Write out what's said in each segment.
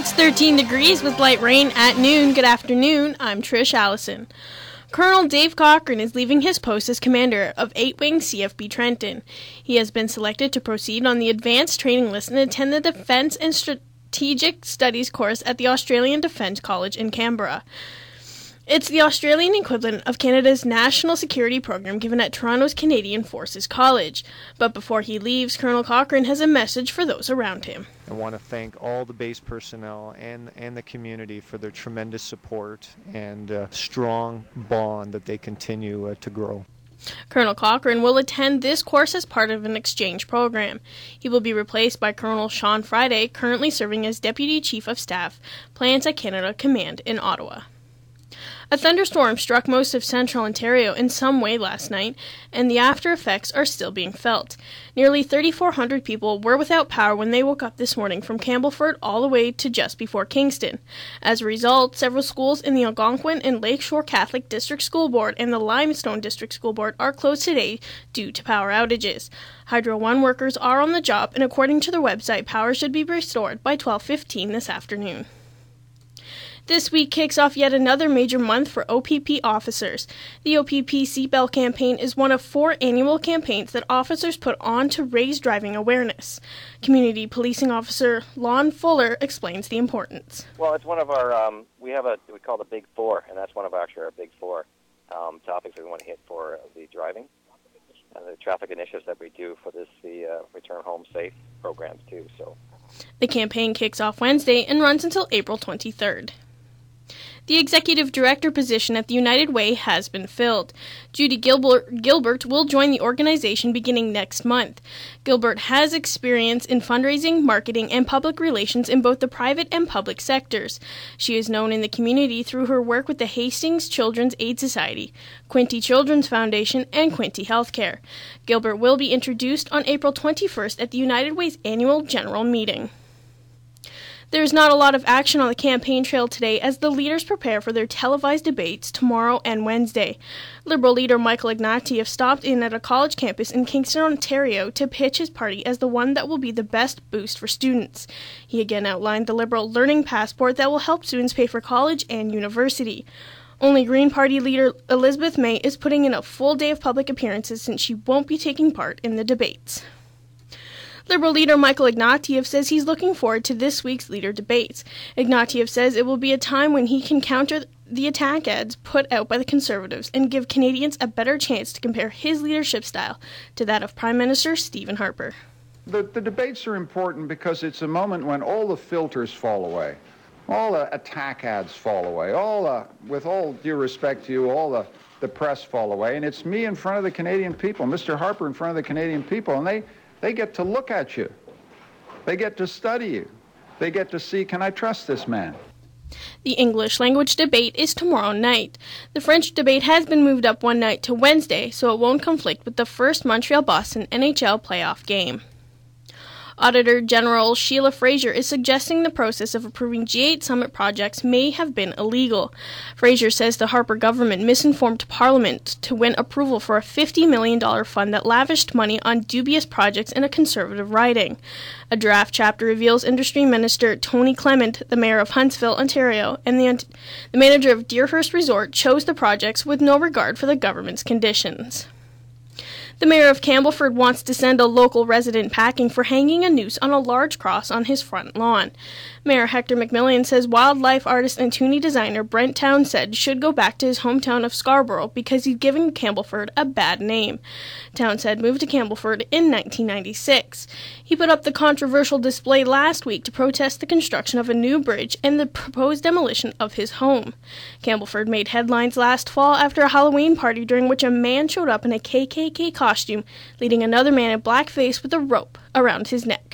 It's 13 degrees with light rain at noon. Good afternoon. I'm Trish Allison. Colonel Dave Cochran is leaving his post as commander of 8-Wing CFB Trenton. He has been selected to proceed on the advanced training list and attend the Defence and Strategic Studies course at the Australian Defence College in Canberra. It's the Australian equivalent of Canada's National Security Program given at Toronto's Canadian Forces College. But before he leaves, Colonel Cochran has a message for those around him. I want to thank all the base personnel and the community for their tremendous support and strong bond that they continue to grow. Colonel Cochran will attend this course as part of an exchange program. He will be replaced by Colonel Sean Friday, currently serving as Deputy Chief of Staff, Plans at Canada Command in Ottawa. A thunderstorm struck most of central Ontario in some way last night, and the after effects are still being felt. Nearly 3,400 people were without power when they woke up this morning from Campbellford all the way to just before Kingston. As a result, several schools in the Algonquin and Lakeshore Catholic District School Board and the Limestone District School Board are closed today due to power outages. Hydro One workers are on the job, and according to their website, power should be restored by 12:15 this afternoon. This week kicks off yet another major month for OPP officers. The OPP Seatbelt Campaign is one of 4 annual campaigns that officers put on to raise driving awareness. Community Policing Officer Lon Fuller explains the importance. Well, it's one of our, we call the Big Four, and that's one of our Big Four topics that we want to hit for the driving and the traffic initiatives that we do for the Return Home Safe programs too. So, the campaign kicks off Wednesday and runs until April 23rd. The executive director position at the United Way has been filled. Judy Gilbert will join the organization beginning next month. Gilbert has experience in fundraising, marketing, and public relations in both the private and public sectors. She is known in the community through her work with the Hastings Children's Aid Society, Quinte Children's Foundation, and Quinte Healthcare. Gilbert will be introduced on April 21st at the United Way's annual general meeting. There's not a lot of action on the campaign trail today as the leaders prepare for their televised debates tomorrow and Wednesday. Liberal leader Michael Ignatieff stopped in at a college campus in Kingston, Ontario to pitch his party as the one that will be the best boost for students. He again outlined the Liberal Learning Passport that will help students pay for college and university. Only Green Party leader Elizabeth May is putting in a full day of public appearances since she won't be taking part in the debates. Liberal leader Michael Ignatieff says he's looking forward to this week's leader debates. Ignatieff says it will be a time when he can counter the attack ads put out by the Conservatives and give Canadians a better chance to compare his leadership style to that of Prime Minister Stephen Harper. The debates are important because it's a moment when all the filters fall away. All the attack ads fall away. With all due respect to you, all the press fall away. And it's me in front of the Canadian people, Mr. Harper in front of the Canadian people, and they get to look at you. They get to study you. They get to see, can I trust this man? The English language debate is tomorrow night. The French debate has been moved up one night to Wednesday, so it won't conflict with the first Montreal-Boston NHL playoff game. Auditor General Sheila Fraser is suggesting the process of approving G8 summit projects may have been illegal. Fraser says the Harper government misinformed Parliament to win approval for a $50 million fund that lavished money on dubious projects in a Conservative riding. A draft chapter reveals Industry Minister Tony Clement, the mayor of Huntsville, Ontario, and the manager of Deerhurst Resort chose the projects with no regard for the government's conditions. The mayor of Campbellford wants to send a local resident packing for hanging a noose on a large cross on his front lawn. Mayor Hector McMillan says wildlife artist and Toonie designer Brent Townsend should go back to his hometown of Scarborough because he's giving Campbellford a bad name. Townsend moved to Campbellford in 1996. He put up the controversial display last week to protest the construction of a new bridge and the proposed demolition of his home. Campbellford made headlines last fall after a Halloween party during which a man showed up in a KKK costume, leading another man in blackface with a rope around his neck.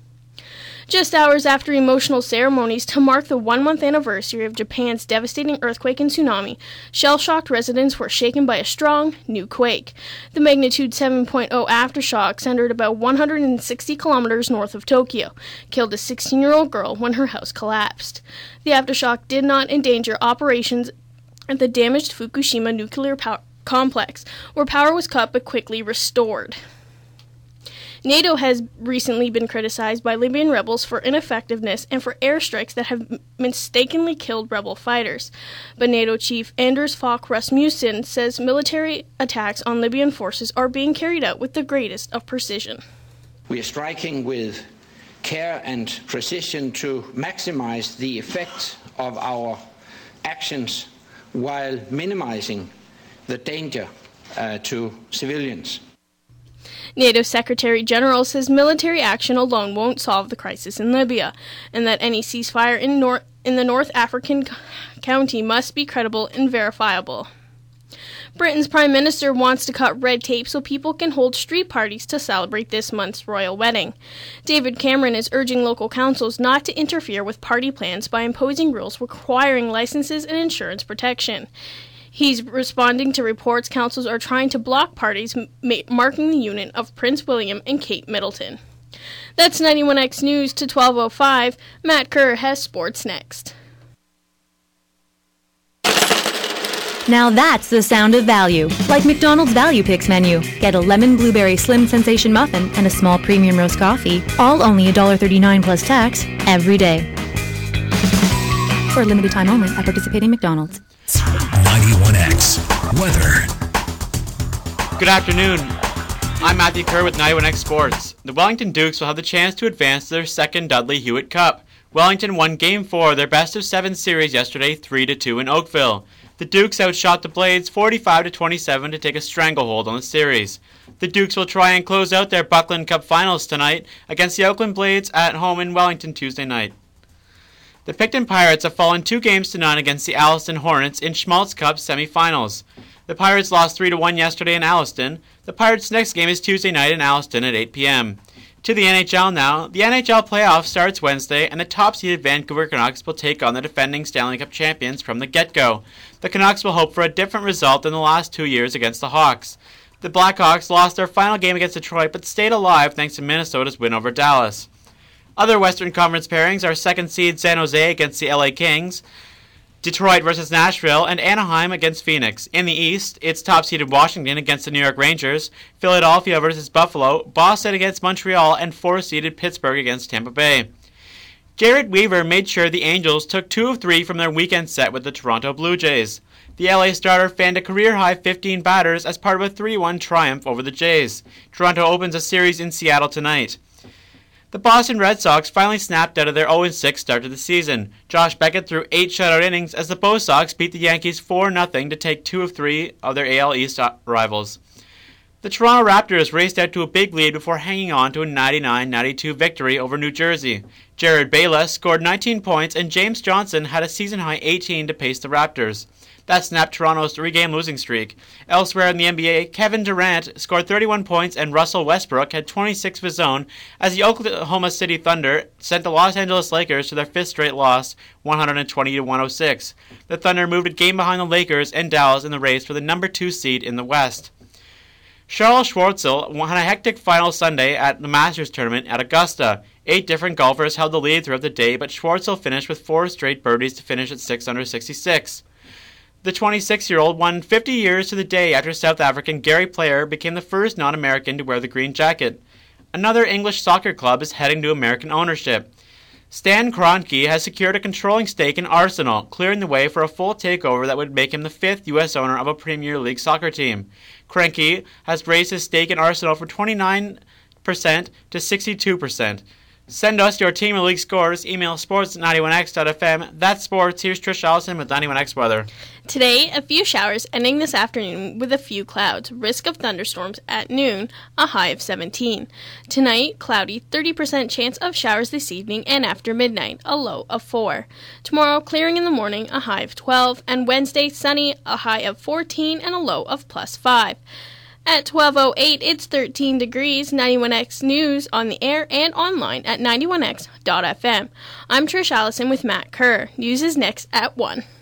Just hours after emotional ceremonies to mark the 1-month anniversary of Japan's devastating earthquake and tsunami, shell-shocked residents were shaken by a strong, new quake. The magnitude 7.0 aftershock centered about 160 kilometers north of Tokyo, killed a 16-year-old girl when her house collapsed. The aftershock did not endanger operations at the damaged Fukushima nuclear power complex, where power was cut but quickly restored. NATO has recently been criticized by Libyan rebels for ineffectiveness and for airstrikes that have mistakenly killed rebel fighters. But NATO chief Anders Fogh Rasmussen says military attacks on Libyan forces are being carried out with the greatest of precision. We are striking with care and precision to maximize the effect of our actions while minimizing the danger to civilians. NATO Secretary General says military action alone won't solve the crisis in Libya, and that any ceasefire in the North African county must be credible and verifiable. Britain's Prime Minister wants to cut red tape so people can hold street parties to celebrate this month's royal wedding. David Cameron is urging local councils not to interfere with party plans by imposing rules requiring licenses and insurance protection. He's responding to reports councils are trying to block parties marking the union of Prince William and Kate Middleton. That's 91X News to 12:05. Matt Kerr has sports next. Now that's the sound of value. Like McDonald's Value Picks menu. Get a lemon blueberry slim sensation muffin and a small premium roast coffee, all only $1.39 plus tax, every day. For a limited time only at participating McDonald's. 91X Weather. Good afternoon. I'm Matthew Kerr with 91X Sports. The Wellington Dukes will have the chance to advance to their second Dudley Hewitt Cup. Wellington won Game 4 of their best-of-7 series yesterday 3-2 in Oakville. The Dukes outshot the Blades 45-27 to take a stranglehold on the series. The Dukes will try and close out their Buckland Cup finals tonight against the Oakland Blades at home in Wellington Tuesday night. The Picton Pirates have fallen 2-0 against the Alliston Hornets in Schmaltz Cup semifinals. The Pirates lost 3-1 yesterday in Alliston. The Pirates' next game is Tuesday night in Alliston at 8 p.m. To the NHL now. The NHL playoff starts Wednesday, and the top-seeded Vancouver Canucks will take on the defending Stanley Cup champions from the get-go. The Canucks will hope for a different result than the last 2 years against the Hawks. The Blackhawks lost their final game against Detroit, but stayed alive thanks to Minnesota's win over Dallas. Other Western Conference pairings are second-seed San Jose against the LA Kings, Detroit versus Nashville, and Anaheim against Phoenix. In the East, it's top-seeded Washington against the New York Rangers, Philadelphia versus Buffalo, Boston against Montreal, and four-seeded Pittsburgh against Tampa Bay. Garrett Weaver made sure the Angels took 2 of 3 from their weekend set with the Toronto Blue Jays. The LA starter fanned a career-high 15 batters as part of a 3-1 triumph over the Jays. Toronto opens a series in Seattle tonight. The Boston Red Sox finally snapped out of their 0-6 start to the season. Josh Beckett threw 8 shutout innings as the Bo Sox beat the Yankees 4-0 to take 2 of 3 of their AL East rivals. The Toronto Raptors raced out to a big lead before hanging on to a 99-92 victory over New Jersey. Jared Bayless scored 19 points and James Johnson had a season-high 18 to pace the Raptors. That snapped Toronto's 3-game losing streak. Elsewhere in the NBA, Kevin Durant scored 31 points and Russell Westbrook had 26 of his own as the Oklahoma City Thunder sent the Los Angeles Lakers to their 5th straight loss, 120-106. The Thunder moved a game behind the Lakers and Dallas in the race for the number 2 seed in the West. Charles Schwartzel won a hectic final Sunday at the Masters tournament at Augusta. 8 different golfers held the lead throughout the day, but Schwartzel finished with 4 straight birdies to finish at 6 under 66. The 26-year-old won 50 years to the day after South African Gary Player became the first non-American to wear the green jacket. Another English soccer club is heading to American ownership. Stan Kroenke has secured a controlling stake in Arsenal, clearing the way for a full takeover that would make him the 5th U.S. owner of a Premier League soccer team. Kroenke has raised his stake in Arsenal from 29% to 62%. Send us your Team of League scores. Email sports@91x.fm. That's sports. Here's Trish Allison with 91X Weather. Today, a few showers ending this afternoon with a few clouds. Risk of thunderstorms at noon, a high of 17. Tonight, cloudy, 30% chance of showers this evening and after midnight, a low of 4. Tomorrow, clearing in the morning, a high of 12. And Wednesday, sunny, a high of 14 and a low of +5. At 12:08, it's 13 degrees. 91X News on the air and online at 91x.fm. I'm Trish Allison with Matt Kerr. News is next at 1.